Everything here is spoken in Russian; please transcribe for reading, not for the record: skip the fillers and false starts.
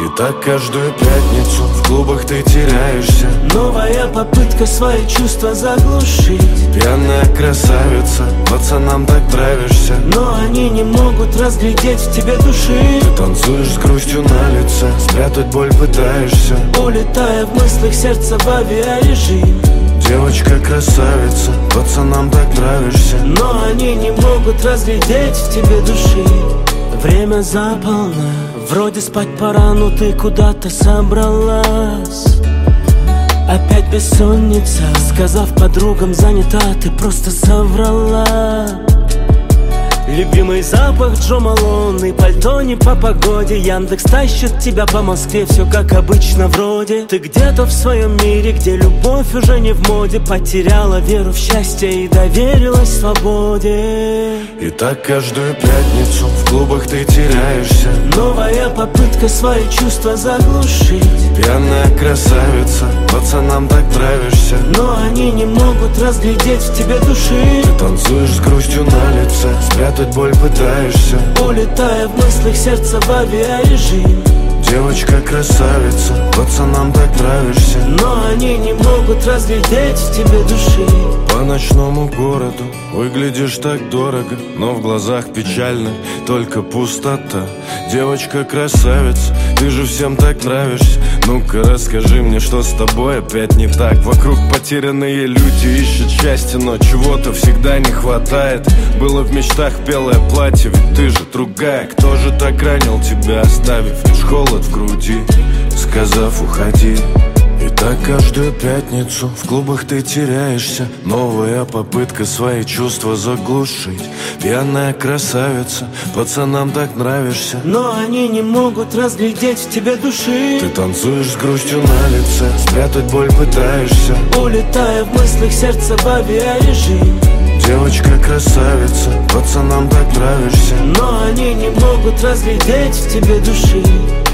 И так каждую пятницу в клубах ты теряешься. Новая попытка свои чувства заглушить. Пьяная красавица, пацанам так нравишься, но они не могут разглядеть в тебе души. Ты танцуешь с грустью на лице, спрятать боль пытаешься, улетая в мыслях сердца в авиарежим. Девочка красавица, пацанам так нравишься, но они не могут разглядеть в тебе души. Время за полночь, вроде спать пора, но ты куда-то собралась. Опять бессонница, сказав подругам занята, ты просто соврала. Любимый запах Джо Малон и пальто не по погоде. Яндекс тащит тебя по Москве, все как обычно вроде. Ты где-то в своем мире, где любовь уже не в моде, потеряла веру в счастье и доверилась свободе. И так каждую пятницу в клубах ты теряешься. Новая попытка свои чувства заглушить. Пьяная красавица, пацанам так нравишься, но они не могут разглядеть в тебе души. Ты танцуешь с грустью на лице, спрятать боль пытаешься, улетая в мыслях сердца в авиарежим. Девочка красавица, пацанам так нравишься, но они не могут разглядеть в тебе души. По ночному городу выглядишь так дорого, но в глазах печально, только пустота. Девочка красавица, ты же всем так нравишься. Ну-ка расскажи мне, что с тобой опять не так. Вокруг потерянные люди ищут счастье, но чего-то всегда не хватает. Было в мечтах белое платье, ведь ты же другая. Кто же так ранил тебя, оставив лишь холод в груди, сказав уходи. И так каждую пятницу в клубах ты теряешься. Новая попытка свои чувства заглушить. Пьяная красавица, пацанам так нравишься, но они не могут разглядеть в тебе души. Ты танцуешь с грустью на лице, спрятать боль пытаешься, улетая в мыслях сердца в авиарежим. Девочка красавица, пацанам так нравишься, но они не могут разглядеть в тебе души.